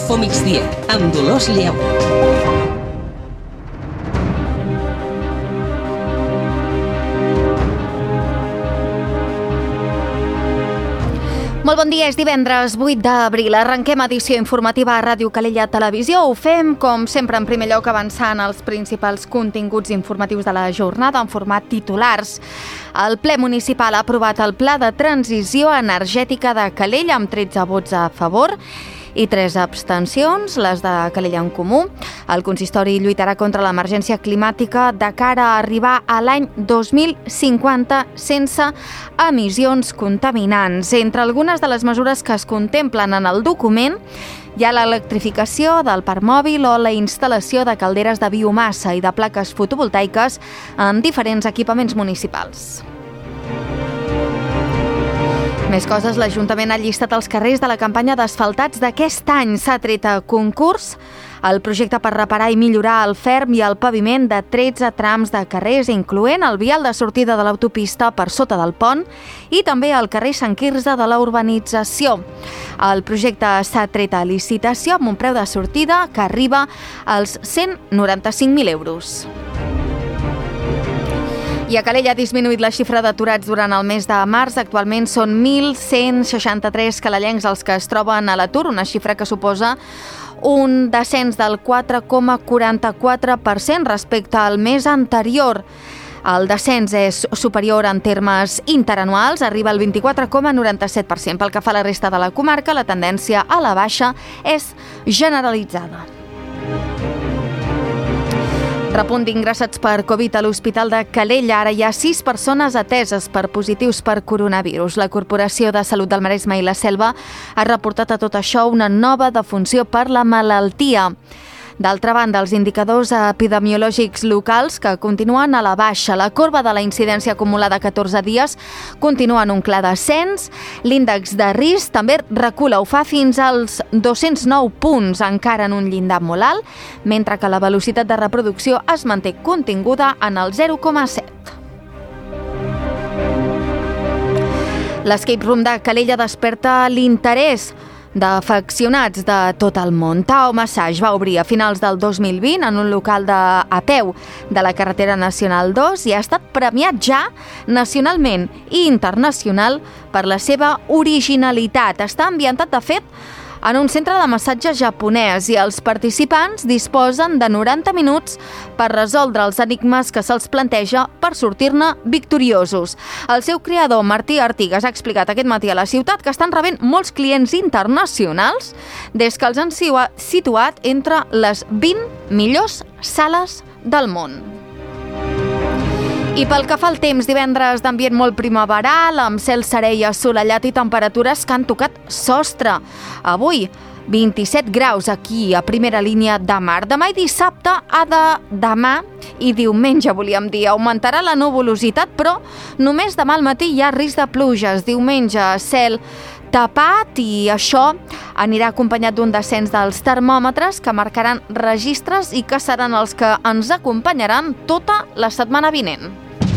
Infomigdia, amb Dolors Lleó. Molt bon dia, és divendres 8 d'abril. Arrenquem edició informativa a Ràdio Calella Televisió. Ho fem, com sempre, en primer lloc avançant els principals continguts informatius de la jornada en format titulars. El ple municipal ha aprovat el Pla de Transició Energètica de Calella amb 13 vots a favor i 3 abstencions, les de Calella en Comú. El consistori lluitarà contra l'emergència climàtica de cara a arribar a l'any 2050 sense emissions contaminants. Entre algunes de les mesures que es contemplen en el document hi ha l'electrificació del parc mòbil o la instal·lació de calderes de biomassa i de plaques fotovoltaiques en diferents equipaments municipals. Més coses, l'Ajuntament ha llistat els carrers de la campanya d'asfaltats d'aquest any. S'ha tret a concurs el projecte per reparar i millorar el ferm i el paviment de 13 trams de carrers, incloent el vial de sortida de l'autopista per sota del pont i també el carrer Sant Quirze de la urbanització. El projecte s'ha tret a licitació amb un preu de sortida que arriba als 195.000 euros. I a Calella ha disminuït la xifra d'aturats durant el mes de març. Actualment són 1.163 calellencs els que es troben a l'atur, una xifra que suposa un descens del 4,44% respecte al mes anterior. El descens és superior en termes interanuals, arriba al 24,97%. Pel que fa a la resta de la comarca, la tendència a la baixa és generalitzada. Repunt d'ingressats per Covid a l'Hospital de Calella. Ara hi ha 6 persones ateses per positius per coronavirus. La Corporació de Salut del Maresme i la Selva ha reportat a tot això una nova defunció per la malaltia. D'altra banda, els indicadors epidemiològics locals que continuen a la baixa. La corba de la incidència acumulada a 14 dies continua en un clar descens. L'índex de risc també recula, ho fa fins als 209 punts, encara en un llindar molt alt, mentre que la velocitat de reproducció es manté continguda en el 0,7. L'Escape Room de Calella desperta l'interès d'afeccionats de tot el món. Tao Massage va obrir a finals del 2020 en un local a peu de la carretera nacional 2 i ha estat premiat ja nacionalment i internacional per la seva originalitat. Està ambientat, de fet, en un centre de massatge japonès i els participants disposen de 90 minuts per resoldre els enigmes que se'ls planteja per sortir-ne victoriosos. El seu creador, Martí Artigas, ha explicat aquest matí a la ciutat que estan rebent molts clients internacionals des que els han situat entre les 20 millors sales del món. I pel que fa al temps, divendres d'ambient molt primaveral, amb cel serè i assolellat i temperatures que han tocat sostre. Avui, 27 graus aquí a primera línia de mar. Demà i dissabte demà i diumenge, volíem dir, augmentarà la nuvolositat, però només demà al matí hi ha risc de pluges. Diumenge, cel tapat i això anirà acompanyat d'un descens dels termòmetres que marcaran registres i que seran els que ens acompanyaran tota la setmana vinent.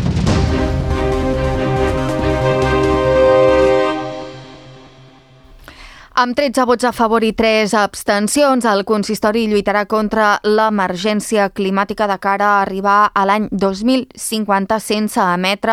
Amb 13 vots a favor i 3 abstencions, el consistori lluitarà contra l'emergència climàtica de cara a arribar a l'any 2050 sense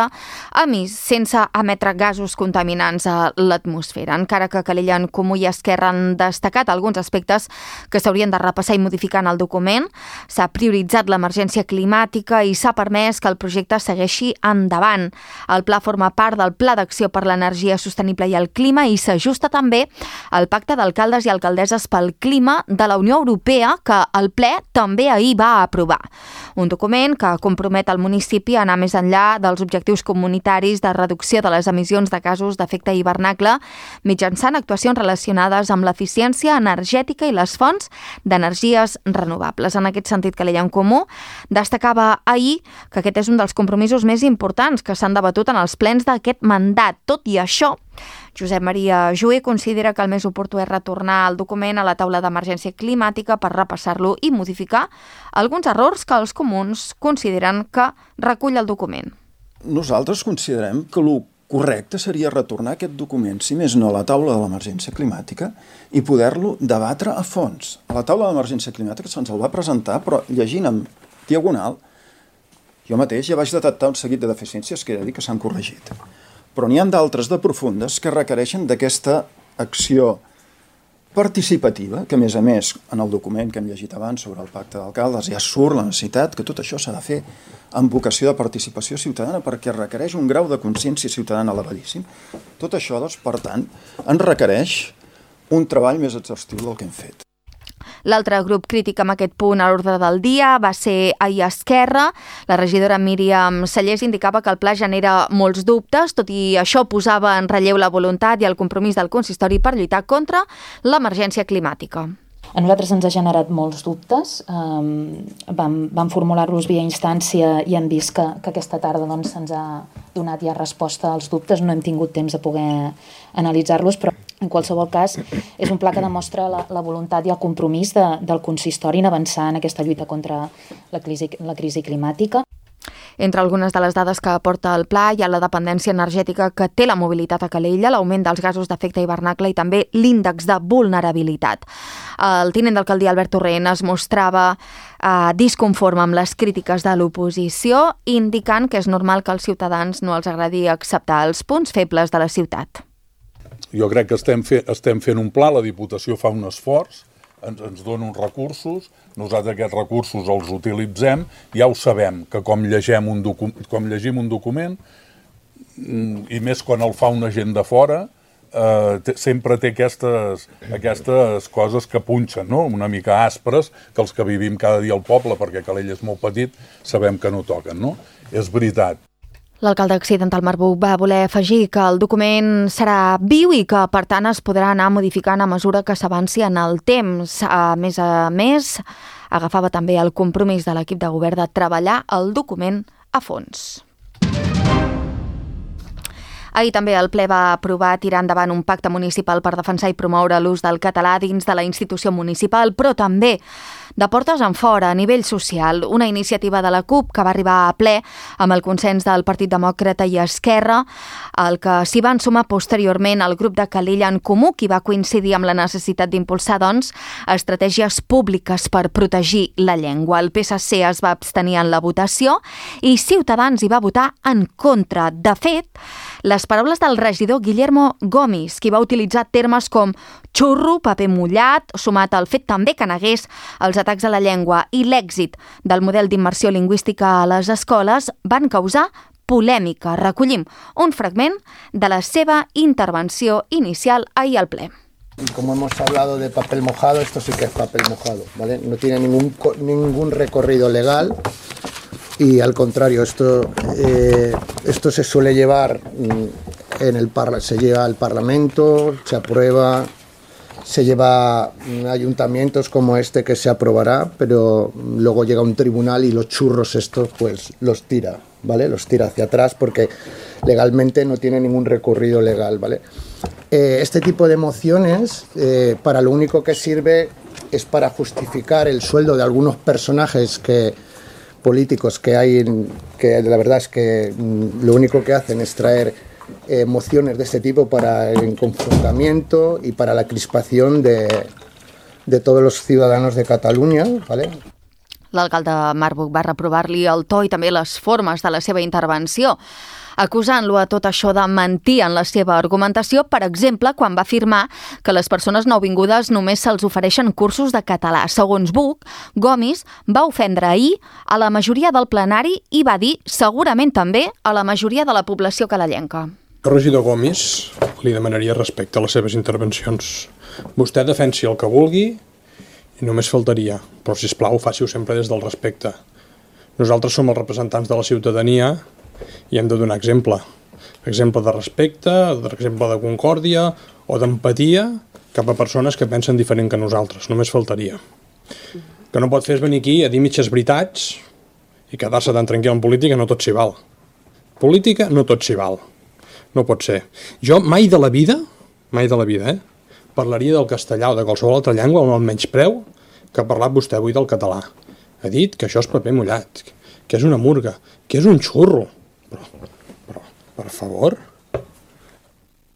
emetre gasos contaminants a l'atmosfera. Encara que Calella en Comú i Esquerra han destacat alguns aspectes que s'haurien de repassar i modificar en el document, s'ha prioritzat l'emergència climàtica i s'ha permès que el projecte segueixi endavant. El pla forma part del Pla d'Acció per l'Energia Sostenible i el Clima i s'ajusta també el Pacte d'Alcaldes i Alcaldesses pel Clima de la Unió Europea, que el ple també ahir va aprovar. Un document que compromet el municipi a anar més enllà dels objectius comunitaris de reducció de les emissions de gasos d'efecte hivernacle mitjançant actuacions relacionades amb l'eficiència energètica i les fonts d'energies renovables. En aquest sentit, Calella en Comú destacava ahir que aquest és un dels compromisos més importants que s'han debatut en els plens d'aquest mandat. Tot i això, Josep Maria Jué considera que el més oportú és retornar el document a la taula d'emergència climàtica per repassar-lo i modificar alguns errors que els comuns consideren que recull el document. Nosaltres considerem que el correcte seria retornar aquest document, si més no, a la taula de l'emergència climàtica i poder-lo debatre a fons. A la taula de l'emergència climàtica se'ns el va presentar, però llegint en diagonal, jo mateix ja vaig detectar un seguit de deficiències que he de dir que s'han corregit. Però n'hi ha d'altres de profundes que requereixen d'aquesta acció participativa, que a més, en el document que hem llegit abans sobre el pacte d'alcaldes ja surt la necessitat que tot això s'ha de fer amb vocació de participació ciutadana perquè requereix un grau de consciència ciutadana elevadíssim. Tot això, doncs, per tant, ens requereix un treball més exhaustiu del que hem fet. L'altre grup crític amb aquest punt a l'ordre del dia va ser Ahir Esquerra. La regidora Míriam Sallés indicava que el pla genera molts dubtes, tot i això posava en relleu la voluntat i el compromís del consistori per lluitar contra l'emergència climàtica. A nosaltres ens ha generat molts dubtes. Vam formular-los via instància i hem vist que aquesta tarda doncs, se'ns ha donat ja resposta als dubtes. No hem tingut temps de poder analitzar-los, però en qualsevol cas és un pla que demostra la voluntat i el compromís del consistori en avançar en aquesta lluita contra la crisi climàtica. Entre algunes de les dades que aporta el pla hi ha la dependència energètica que té la mobilitat a Calella, l'augment dels gasos d'efecte hivernacle i també l'índex de vulnerabilitat. El tinent d'alcaldia Albert Torrent es mostrava disconforme amb les crítiques de l'oposició, indicant que és normal que als ciutadans no els agradi acceptar els punts febles de la ciutat. Jo crec que estem fent un pla, la Diputació fa un esforç, ens dona uns recursos, nosaltres aquests recursos els utilitzem, ja ho sabem, que com llegim un document, i més quan el fa una gent de fora, sempre té aquestes coses que punxen, no? Una mica aspres, que els que vivim cada dia al poble, perquè Calella és molt petit, sabem que no toquen, no? És veritat. L'alcalde accidental Marc Buch va voler afegir que el document serà viu i que, per tant, es podrà anar modificant a mesura que s'avanci en el temps. A més, agafava també el compromís de l'equip de govern de treballar el document a fons. Ahir també el ple va aprovar tirar endavant un pacte municipal per defensar i promoure l'ús del català dins de la institució municipal, però també de portes enfora, a nivell social, una iniciativa de la CUP que va arribar a ple amb el consens del Partit Demòcrata i Esquerra, el que s'hi van sumar posteriorment el grup de Calella en Comú, qui va coincidir amb la necessitat d'impulsar, doncs, estratègies públiques per protegir la llengua. El PSC es va abstenir en la votació i Ciutadans hi va votar en contra. De fet, les paraules del regidor Guillermo Gomis, qui va utilitzar termes com xurro, paper mullat, sumat al fet també que negués els atacs a la llengua i l'èxit del model d'immersió lingüística a les escoles, van causar polèmica. Recollim un fragment de la seva intervenció inicial ahir al ple. Como hemos hablado de papel mojado, esto sí que es papel mojado, ¿vale? No tiene ningún recorrido legal y al contrario, esto se suele llevar se lleva al Parlamento, se aprueba, se lleva a ayuntamientos como este que se aprobará, pero luego llega un tribunal y los churros estos pues los tira, ¿vale? Los tira hacia atrás porque legalmente no tiene ningún recorrido legal, ¿vale? Este tipo de mociones para lo único que sirve es para justificar el sueldo de algunos personajes políticos que hay, que la verdad es que lo único que hacen es traer mociones de este tipo para el confrontamiento y para la crispación de todos los ciudadanos de Catalunya, ¿vale? L'alcalde Marc Buch va reprovar-li el to i també les formes de la seva intervenció, acusant-lo a tot això de mentir en la seva argumentació, per exemple, quan va afirmar que les persones nouvingudes només se'ls ofereixen cursos de català. Segons Buch, Gomis va ofendre ahir a la majoria del plenari i va dir segurament també a la majoria de la població calalenca. El regidor Gomis li demanaria respecte a les seves intervencions. Vostè defensi el que vulgui i només faltaria, però sisplau, faci-ho sempre des del respecte. Nosaltres som els representants de la ciutadania i hem de donar exemple. Exemple de respecte, exemple de concòrdia o d'empatia cap a persones que pensen diferent que nosaltres. Només faltaria. Que no pot fer és venir aquí a dir mitges veritats i quedar-se tan tranquil en política, no tot s'hi val. Política no tot s'hi val. No pot ser. Jo mai de la vida, parlaria del castellà o de qualsevol altra llengua amb el menyspreu que ha parlat vostè avui del català. Ha dit que això és paper mullat, que és una murga, que és un xurro. Però per favor,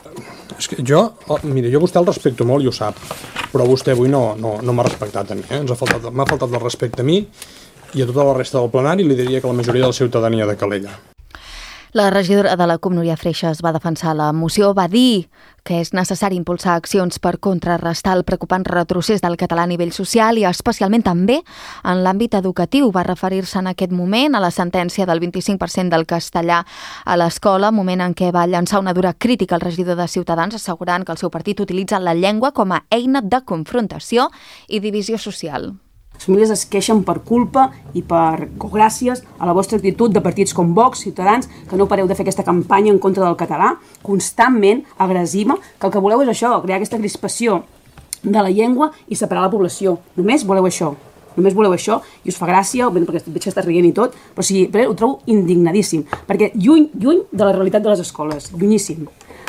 És que jo vostè el respecto molt i ho sap, però vostè avui no m'ha respectat a mi. M'ha faltat el respecte a mi i a tota la resta del plenari, li diria que la majoria de la ciutadania de Calella. La regidora de la CUP, Núria Freixas, va defensar la moció, va dir que és necessari impulsar accions per contrarrestar el preocupant retrocés del català a nivell social i especialment també en l'àmbit educatiu. Va referir-se en aquest moment a la sentència del 25% del castellà a l'escola, moment en què va llançar una dura crítica al regidor de Ciutadans, assegurant que el seu partit utilitza la llengua com a eina de confrontació i divisió social. Les famílies es queixen per culpa i gràcies a la vostra actitud de partits com Vox, Ciutadans, que no pareu de fer aquesta campanya en contra del català, constantment agressiva, que el que voleu és això, crear aquesta crispació de la llengua i separar la població. Només voleu això i us fa gràcia, perquè veig que estàs rient i tot, però ho trobo indignadíssim, perquè lluny de la realitat de les escoles, llunyíssim.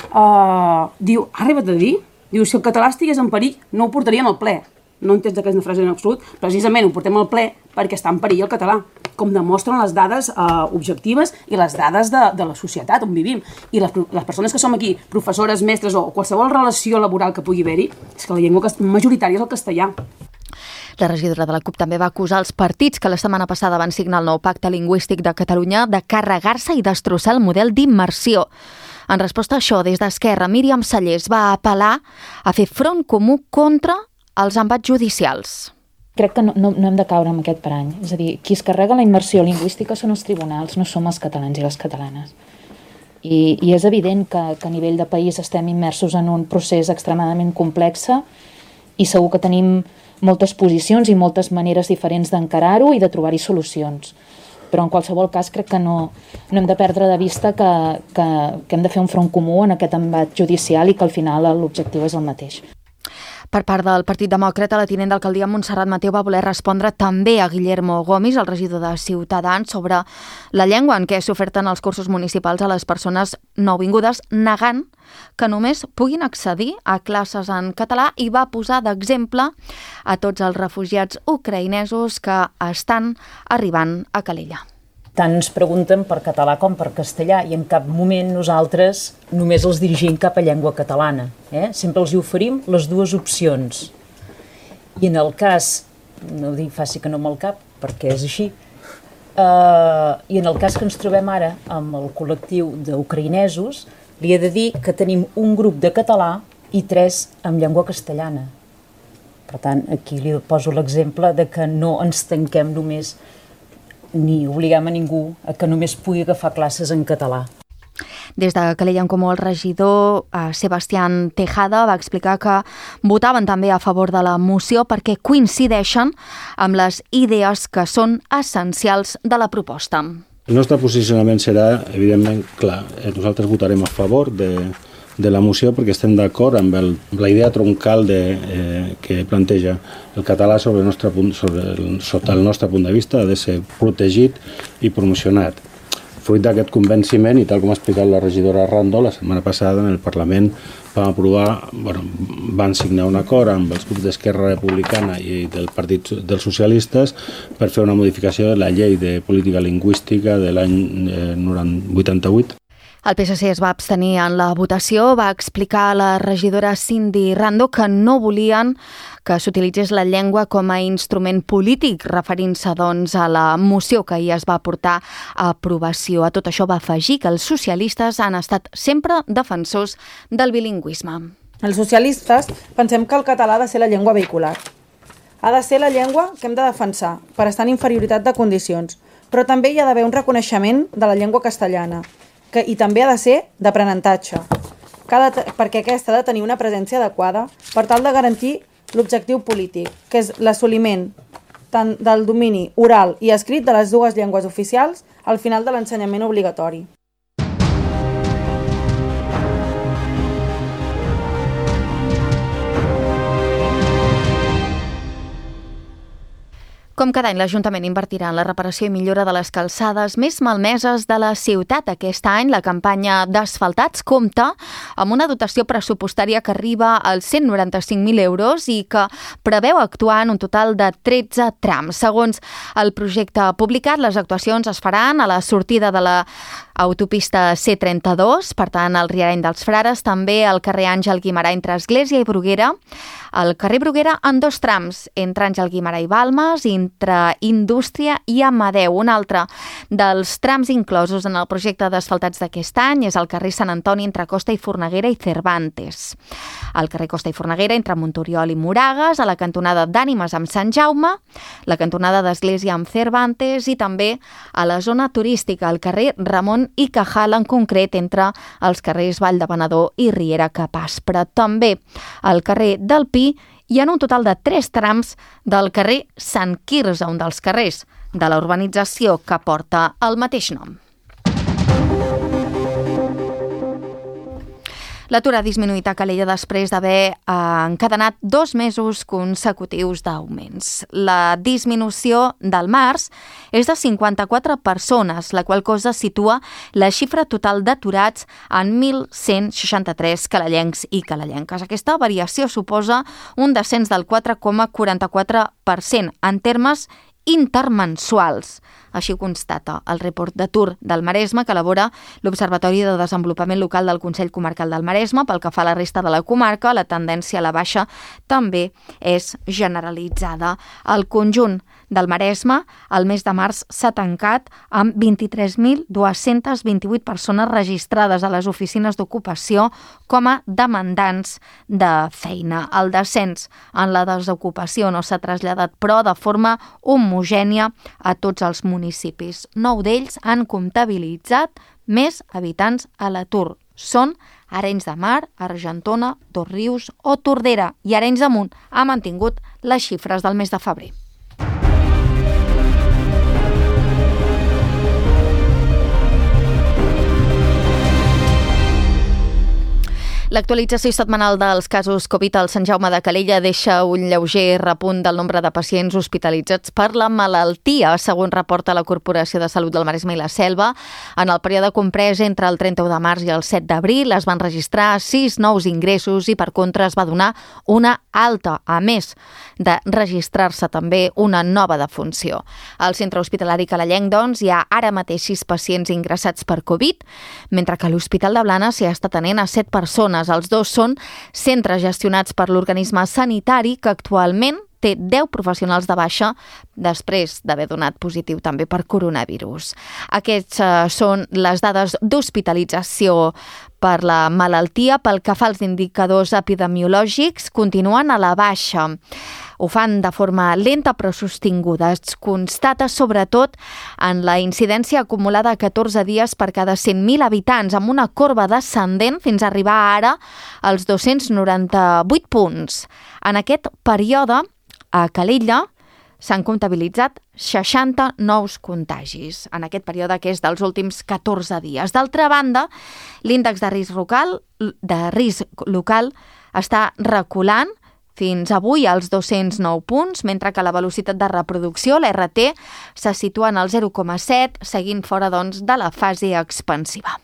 Diu, ha arribat a dir, si el català estigués en perill no ho portarien al ple. No entens aquesta frase en absolut, precisament ho portem al ple perquè està en perill el català, com demostren les dades objectives i les dades de la societat on vivim. I les persones que som aquí, professores, mestres o qualsevol relació laboral que pugui haver-hi, és que la llengua majoritària és el castellà. La regidora de la CUP també va acusar els partits que la setmana passada van signar el nou Pacte Lingüístic de Catalunya de carregar-se i destrossar el model d'immersió. En resposta a això, des d'Esquerra, Míriam Sallés va apel·lar a fer front comú contra els embats judicials. Crec que no hem de caure en aquest parany. És a dir, qui es carrega la immersió lingüística són els tribunals, no som els catalans i les catalanes. I és evident que a nivell de país estem immersos en un procés extremadament complex i segur que tenim moltes posicions i moltes maneres diferents d'encarar-ho i de trobar-hi solucions. Però en qualsevol cas crec que no hem de perdre de vista que hem de fer un front comú en aquest embat judicial i que al final l'objectiu és el mateix. Per part del Partit Demòcrata, la tinent d'alcaldia Montserrat Mateu va voler respondre també a Guillermo Gomis, el regidor de Ciutadans, sobre la llengua en què s'oferten els cursos municipals a les persones nouvingudes, negant que només puguin accedir a classes en català i va posar d'exemple a tots els refugiats ucraïnesos que estan arribant a Calella. Tant ens pregunten per català com per castellà i en cap moment nosaltres només els dirigim cap a llengua catalana. Sempre els hi oferim les dues opcions. I en el cas, no dic faci que no amb el cap, perquè és així, i en el cas que ens trobem ara amb el col·lectiu d'ucraïnesos, li he de dir que tenim un grup de català i 3 amb llengua castellana. Per tant, aquí li poso l'exemple de que no ens tanquem només ni obliguem a ningú a que només pugui agafar classes en català. Des de Calella en Comú, el regidor Sebastián Tejada va explicar que votaven també a favor de la moció perquè coincideixen amb les idees que són essencials de la proposta. El nostre posicionament serà, evidentment, clar. Nosaltres votarem a favor de la moció perquè estem d'acord amb la idea troncal que planteja el català sota el nostre punt de vista ha de ser protegit i promocionat. Fruit d'aquest convenciment, i tal com ha explicat la regidora Rando, la setmana passada en el Parlament van signar un acord amb els grups d'Esquerra Republicana i del Partit dels Socialistes per fer una modificació de la llei de política lingüística de l'any 88. El PSC es va abstenir en la votació. Va explicar a la regidora Cindy Rando que no volien que s'utilitzés la llengua com a instrument polític, referint-se doncs a la moció que ahir es va portar a aprovació. A tot això va afegir que els socialistes han estat sempre defensors del bilingüisme. Els socialistes pensem que el català ha de ser la llengua vehicular. Ha de ser la llengua que hem de defensar per estar en inferioritat de condicions, però també hi ha d'haver un reconeixement de la llengua castellana, i també ha de ser d'aprenentatge, perquè aquesta ha de tenir una presència adequada per tal de garantir l'objectiu polític, que és l'assoliment tant del domini oral i escrit de les dues llengües oficials al final de l'ensenyament obligatori. Com cada any, l'Ajuntament invertirà en la reparació i millora de les calçades més malmeses de la ciutat. Aquest any, la campanya d'asfaltats compta amb una dotació pressupostària que arriba als 195.000 euros i que preveu actuar en un total de 13 trams. Segons el projecte publicat, les actuacions es faran a la sortida de la Autopista C32, per tant, al Riareny dels Frares, també el carrer Àngel Guimerà entre Església i Bruguera, el carrer Bruguera en 2 trams, entre Àngel Guimerà i Balmes, entre Indústria i Amadeu. Un altre dels trams inclosos en el projecte d'asfaltats d'aquest any és el carrer Sant Antoni entre Costa i Forneguera i Cervantes. El carrer Costa i Forneguera entre Montoriol i Moragas, a la cantonada d'Ànimes amb Sant Jaume, la cantonada d'Església amb Cervantes i també a la zona turística, al carrer Ramon i Cajal, en concret entre els carrers Vall de Benedó i Riera Capaspre. També al carrer del Pi hi ha un total de 3 trams del carrer Sant Quirze, un dels carrers de la urbanització que porta el mateix nom. L'atur ha disminuït a Calella després d'haver encadenat 2 mesos consecutius d'augments. La disminució del març és de 54 persones, la qual cosa situa la xifra total d'aturats en 1.163 calellencs i calellenques. Aquesta variació suposa un descens del 4,44% en termes intermensuals. Així ho constata el report d'atur del Maresme que elabora l'Observatori de Desenvolupament Local del Consell Comarcal del Maresme. Pel que fa a la resta de la comarca, la tendència a la baixa també és generalitzada. El conjunt del Maresme, el mes de març s'ha tancat amb 23.228 persones registrades a les oficines d'ocupació com a demandants de feina. El descens en la desocupació no s'ha traslladat, però de forma homogènia a tots els municipis. 9 d'ells han comptabilitzat més habitants a l'atur. Són Arenys de Mar, Argentona, Dosrius o Tordera, i Arenys de Munt ha mantingut les xifres del mes de febrer. L'actualització setmanal dels casos Covid al Sant Jaume de Calella deixa un lleuger repunt del nombre de pacients hospitalitzats per la malaltia, segons reporta la Corporació de Salut del Maresme i la Selva. En el període comprès entre el 31 de març i el 7 d'abril es van registrar 6 nous ingressos i, per contra, es va donar una alta, a més de registrar-se també una nova defunció. Al centre hospitalari calellenc, doncs, hi ha ara mateix 6 pacients ingressats per Covid, mentre que a l'Hospital de Blanes s'hi està atenent a 7 persones. Els 2 són centres gestionats per l'organisme sanitari que actualment té 10 professionals de baixa després d'haver donat positiu també per coronavirus. Aquests són les dades d'hospitalització per la malaltia. Pel que fa als indicadors epidemiològics, continuen a la baixa. Ho fan de forma lenta però sostinguda. Es constata sobretot en la incidència acumulada a 14 dies per cada 100.000 habitants, amb una corba descendent fins a arribar ara als 298 punts. En aquest període, a Calella, s'han comptabilitzat 60 nous contagis en aquest període que és dels últims 14 dies. D'altra banda, l'índex de risc local està reculant fins avui als 209 punts, mentre que la velocitat de reproducció, l'RT, se situa en el 0,7, seguint fora, doncs, de la fase expansiva.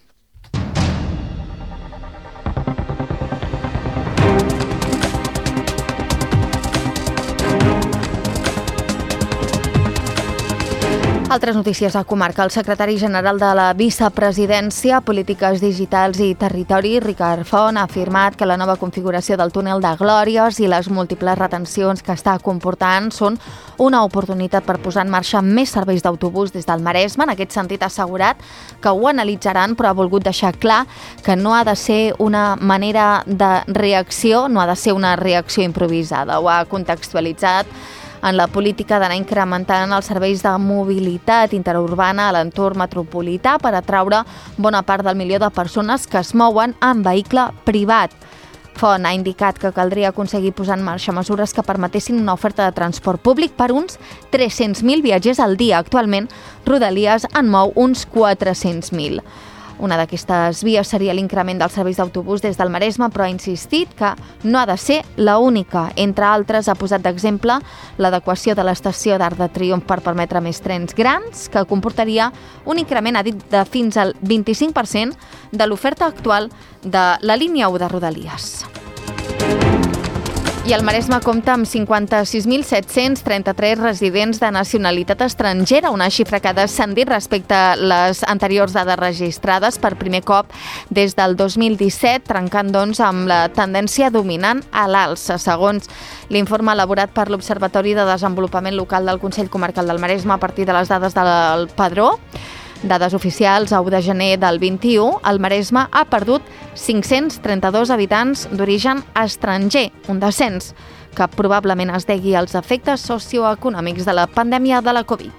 Altres notícies a comarca. El secretari general de la Vicepresidència, Polítiques Digitals i Territori, Ricard Font, ha afirmat que la nova configuració del túnel de Glòries i les múltiples retencions que està comportant són una oportunitat per posar en marxa més serveis d'autobús des del Maresme. En aquest sentit, ha assegurat que ho analitzaran, però ha volgut deixar clar que no ha de ser una manera de reacció, no ha de ser una reacció improvisada. Ho ha contextualitzat en la política d'anar incrementant els serveis de mobilitat interurbana a l'entorn metropolità per atraure bona part del milió de persones que es mouen en vehicle privat. Font ha indicat que caldria aconseguir posar en marxa mesures que permetessin una oferta de transport públic per uns 300.000 viatgers al dia. Actualment, Rodalies en mou uns 400.000. Una d'aquestes vies seria l'increment dels serveis d'autobús des del Maresme, però ha insistit que no ha de ser l'única. Entre altres, ha posat d'exemple l'adequació de l'estació d'Arc de Triomf per permetre més trens grans, que comportaria un increment, ha dit, de fins al 25% de l'oferta actual de la línia 1 de Rodalies. I el Maresme compta amb 56.733 residents de nacionalitat estrangera, una xifra que ha descendit respecte a les anteriors dades registrades per primer cop des del 2017, trencant doncs amb la tendència dominant a l'alça. Segons l'informe elaborat per l'Observatori de Desenvolupament Local del Consell Comarcal del Maresme a partir de les dades del Padró, dades oficials a 1 de gener del 21, el Maresme ha perdut 532 habitants d'origen estranger, un descens que probablement es degui als efectes socioeconòmics de la pandèmia de la Covid.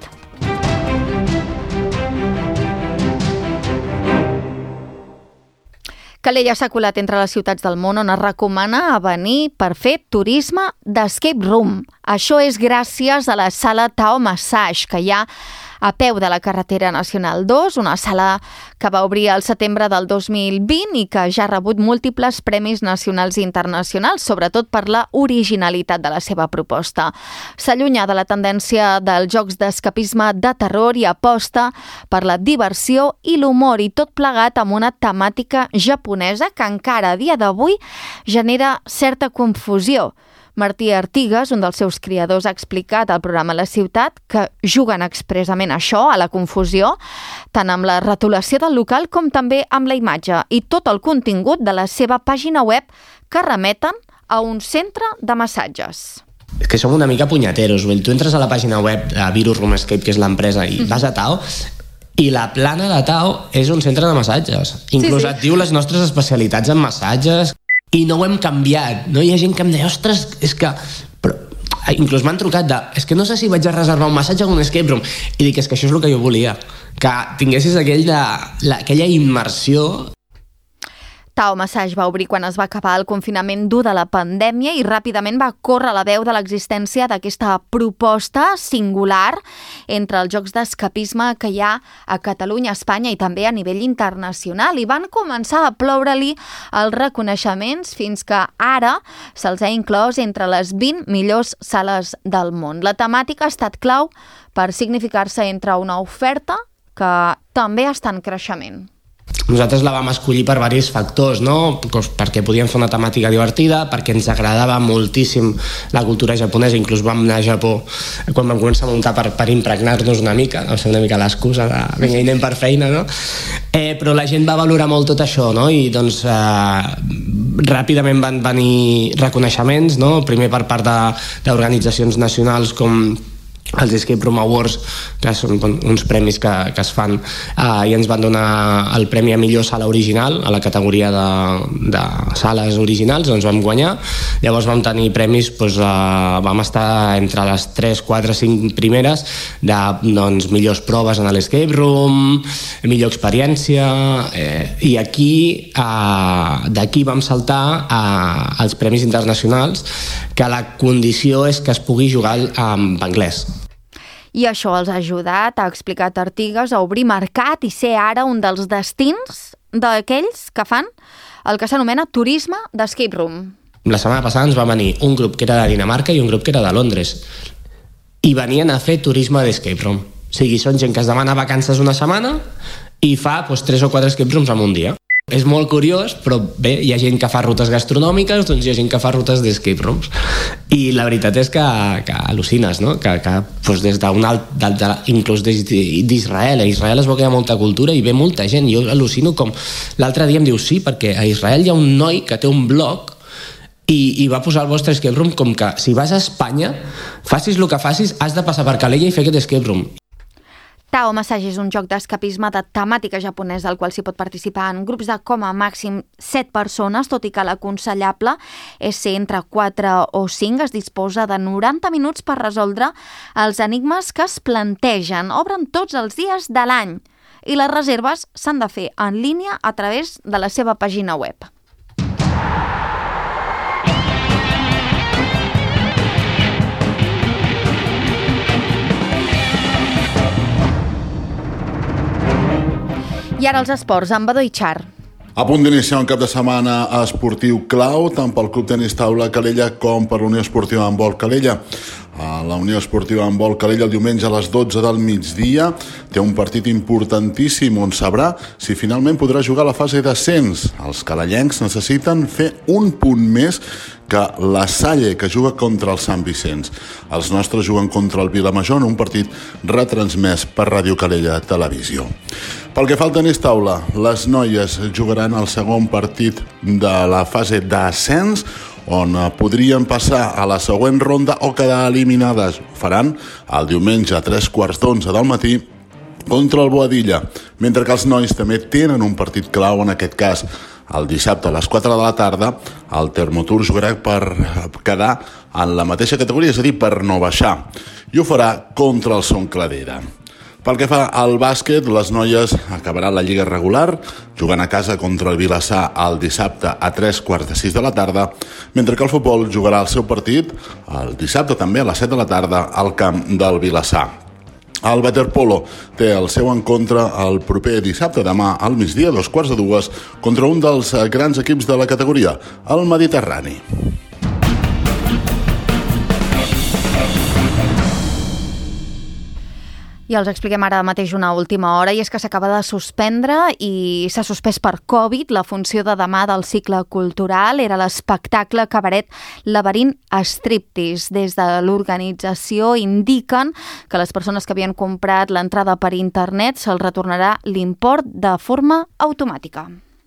Calella s'ha colat entre les ciutats del món on es recomana a venir per fer turisme d'escape room. Això és gràcies a la sala Tao Massage, que hi ha a peu de la carretera nacional 2, una sala que va obrir al setembre del 2020 i que ja ha rebut múltiples premis nacionals i internacionals, sobretot per la originalitat de la seva proposta. S'allunya de la tendència dels jocs d'escapisme de terror i aposta per la diversió i l'humor, i tot plegat amb una temàtica japonesa que encara a dia d'avui genera certa confusió. Martí Artigas, un dels seus creadors, ha explicat al programa La Ciutat que juguen expressament això, a la confusió, tant amb la retolació del local com també amb la imatge i tot el contingut de la seva pàgina web que remeten a un centre de massatges. És que som una mica punyeteros. Tu entres a la pàgina web de Virus Room Escape, que és l'empresa, i vas a Tao, i la plana de Tao és un centre de massatges. Inclús et diu les nostres especialitats en massatges. I no ho hem canviat, no? Hi ha gent que em deia, ostres, és que... Però, inclús m'han trucat de, és que no sé si vaig a reservar un massatge o un escape room. I dic, és que això és el que jo volia, que tinguessis aquella immersió. Tao Massage va obrir quan es va acabar el confinament dur de la pandèmia i ràpidament va córrer la veu de l'existència d'aquesta proposta singular entre els jocs d'escapisme que hi ha a Catalunya, Espanya i també a nivell internacional, i van començar a ploure-li els reconeixements fins que ara se'ls ha inclòs entre les 20 millors sales del món. La temàtica ha estat clau per significar-se entre una oferta que també està en creixement. Nosaltres la vam escollir per diversos factors, no? Perquè podíem fer una temàtica divertida, perquè ens agradava moltíssim la cultura japonesa, inclús vam anar a Japó quan vam començar a muntar per impregnar-nos una mica, va ser una mica l'excusa de vinga, i anem per feina, no? Però la gent va valorar molt tot això, no? I doncs ràpidament van venir reconeixements, no? Primer per part d'organitzacions nacionals com els Escape Room Awards, que són uns premis que es fan, i ens van donar el premi a millor sala original a la categoria de sales originals, doncs vam guanyar. Llavors vam tenir premis, vam estar entre les 3, 4, 5 primeres de millors proves en l'Escape Room, millor experiència, i d'aquí vam saltar als premis internacionals, que la condició és que es pugui jugar en anglès. I això els ha ajudat, ha explicat Artigas, a obrir mercat i ser ara un dels destins d'aquells que fan el que s'anomena turisme d'escape room. La setmana passada ens va venir un grup que era de Dinamarca i un grup que era de Londres. I venien a fer turisme d'escape room. O sigui, són gent que es demana vacances una setmana i fa 3 o 4 escape rooms en un dia. És molt curiós, però bé, hi ha gent que fa rutes gastronòmiques, doncs hi ha gent que fa rutes d'escape rooms. I la veritat és que al·lucines, no? Que des d'un inclús d'Israel. A Israel es veu que hi ha molta cultura i ve molta gent. Jo al·lucino com... L'altre dia em diu sí, perquè a Israel hi ha un noi que té un blog i va posar el vostre escape room com que si vas a Espanya, facis el que facis, has de passar per Calella i fer aquest escape room. Tao Massage és un joc d'escapisme de temàtica japonesa al qual s'hi pot participar en grups de com a màxim 7 persones, tot i que l'aconsellable és ser entre 4 o 5. Es disposa de 90 minuts per resoldre els enigmes que es plantegen. Obren tots els dies de l'any i les reserves s'han de fer en línia a través de la seva pàgina web. I ara els esports, amb Badó i Char. A punt d'iniciar un cap de setmana esportiu clau, tant pel Club Tenis Taula Calella com per l'Unió Esportiva Handbol Calella. a la Unió Esportiva Handbol Calella el diumenge a les 12 del migdia. Té un partit importantíssim on sabrà si finalment podrà jugar a la fase d'ascens. Els calellencs necessiten fer un punt més que la Salle, que juga contra el Sant Vicenç. Els nostres juguen contra el Vilamajor en un partit retransmès per Ràdio Calella Televisió. Pel que fa al tenis taula, les noies jugaran el segon partit de la fase d'ascens, on podrien passar a la següent ronda o quedar eliminades. Ho faran el diumenge a 3:15 del matí contra el Boadilla, mentre que els nois també tenen un partit clau, en aquest cas el dissabte a les 4 de la tarda. El Termotur jugarà per quedar en la mateixa categoria, és a dir, per no baixar, i ho farà contra el Son Cladera. Pel que fa al bàsquet, les noies acabaran la lliga regular jugant a casa contra el Vilassar el dissabte a 3:15 de la tarda, mentre que el futbol jugarà el seu partit el dissabte també a les 7 de la tarda al camp del Vilassar. El waterpolo té el seu encontre el proper dissabte, demà al migdia, 2:15, contra un dels grans equips de la categoria, el Mediterrani. I els expliquem ara mateix una última hora, i és que s'acaba de suspendre i s'ha suspès per Covid la funció de demà del cicle cultural. Era l'espectacle cabaret Laberint Striptease. Des de l'organització indiquen que les persones que havien comprat l'entrada per internet se'ls retornarà l'import de forma automàtica.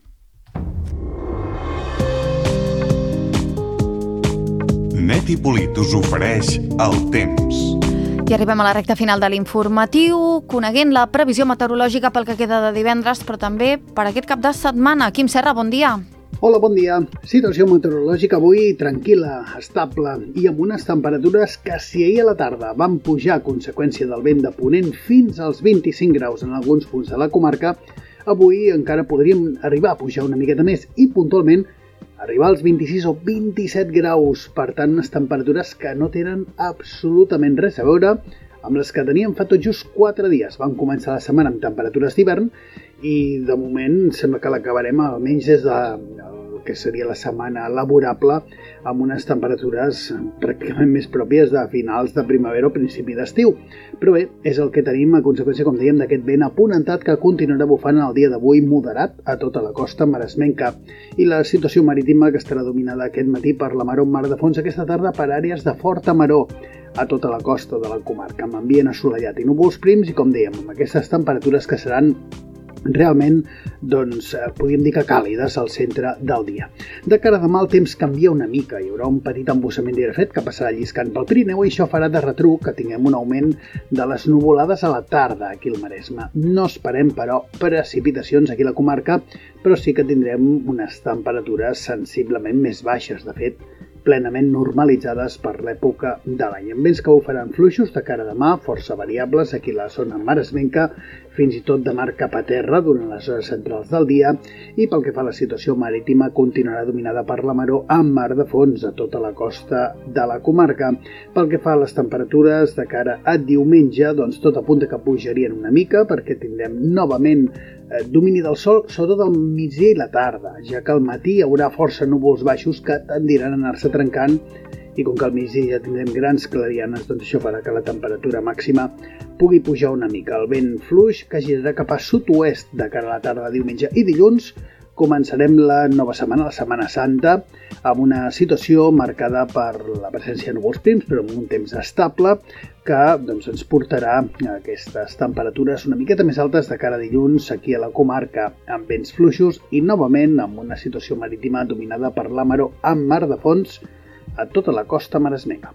Net i Polit us ofereix el temps. I arribem a la recta final de l'informatiu, coneguent la previsió meteorològica pel que queda de divendres, però també per aquest cap de setmana. Quim Serra, bon dia. Hola, bon dia. Situació meteorològica avui tranquil·la, estable i amb unes temperatures que si ahir a la tarda van pujar a conseqüència del vent de ponent fins als 25 graus en alguns punts de la comarca, avui encara podríem arribar a pujar una miqueta més i puntualment arribar als 26 o 27 graus, per tant, unes temperatures que no tenen absolutament res a veure amb les que teníem fa tot just 4 dies. Vam començar la setmana amb temperatures d'hivern i, de moment, sembla que l'acabarem almenys des de que seria la setmana laborable amb unes temperatures pràcticament més pròpies de finals de primavera o principi d'estiu. Però bé, és el que tenim a conseqüència, com dèiem, d'aquest vent aponentat que continuarà bufant el dia d'avui moderat a tota la costa maresmenca, i la situació marítima que estarà dominada aquest matí per la maror mar de fons, aquesta tarda per àrees de forta maror a tota la costa de la comarca, amb ambient assolellat i núvols prims i, com dèiem, amb aquestes temperatures que seran realment, doncs, podríem dir que càlides al centre del dia. De cara a demà el temps canvia una mica, hi haurà un petit embussament d'aire fred que passarà lliscant pel Pirineu i això farà de retruc que tinguem un augment de les nuvolades a la tarda aquí al Maresme. No esperem, però, precipitacions aquí a la comarca, però sí que tindrem unes temperatures sensiblement més baixes, de fet, plenament normalitzades per l'època de l'any. Amb vents que bufaran fluixos de cara a demà, força variables aquí a la zona maresmenca, fins i tot de mar cap a terra durant les hores centrals del dia, i pel que fa a la situació marítima continuarà dominada per la maror amb mar de fons a tota la costa de la comarca. Pel que fa a les temperatures de cara a diumenge, doncs tot apunta que pujarien una mica perquè tindrem novament domini del sol, sobretot al migdia i la tarda, ja que al matí hi haurà força núvols baixos que tendiran a anar-se trencant, i com que al migdia ja tindrem grans clarianes, doncs això farà que la temperatura màxima pugui pujar una mica. El vent fluix que girarà cap a sud-oest de cara a la tarda de diumenge i dilluns. Començarem la nova setmana, la Setmana Santa, amb una situació marcada per la presència de núvols prims, però amb un temps estable que doncs, ens portarà a aquestes temperatures una miqueta més altes de cara a dilluns aquí a la comarca, amb vents fluixos i novament amb una situació marítima dominada per la maror amb mar de fons a tota la costa maresmenca.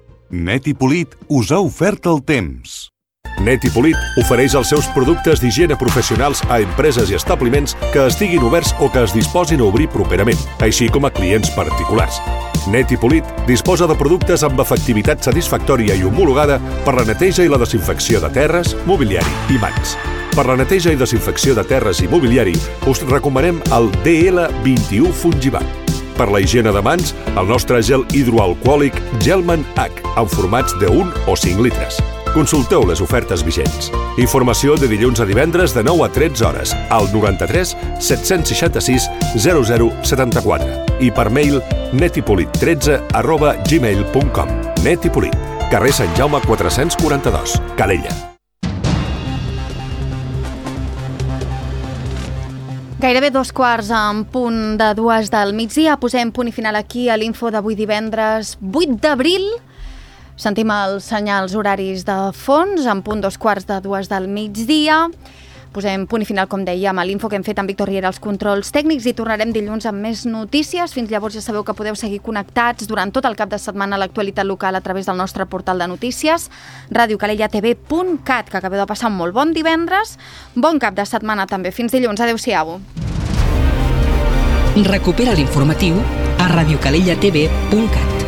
Net i Polit us ha ofert el temps. Net i Polit ofereix els seus productes d'higiene professionals a empreses i establiments que estiguin oberts o que es disposin a obrir properament, així com a clients particulars. Net i Polit disposa de productes amb efectivitat satisfactòria i homologada per la neteja i la desinfecció de terres, mobiliari i mans. Per la neteja i desinfecció de terres i mobiliari us recomanem el DL21 Fungibat. Per la higiene de mans, el nostre gel hidroalcohòlic Gelman H, en formats de 1 o 5 litres. Consulteu les ofertes vigents. Informació de dilluns a divendres de 9 a 13 hores al 93 766 0074 i per mail netipolit13@gmail.com. Net i Polit. carrer Sant Jaume 442, Calella. Gairebé 2:15 del migdia. Posem punt i final aquí a l'info d'avui divendres 8 d'abril. Sentim els senyals horaris de fons en punt 2:15 del migdia. Posem punt i final, com dèiem, a l'info que hem fet amb Víctor Riera als controls tècnics i tornarem dilluns amb més notícies. Fins llavors ja sabeu que podeu seguir connectats durant tot el cap de setmana a l'actualitat local a través del nostre portal de notícies, radiocalellatv.cat, que acabeu de passar un molt bon divendres. Bon cap de setmana també. Fins dilluns. Adéu-siau. Recupera l'informatiu a radiocalellatv.cat.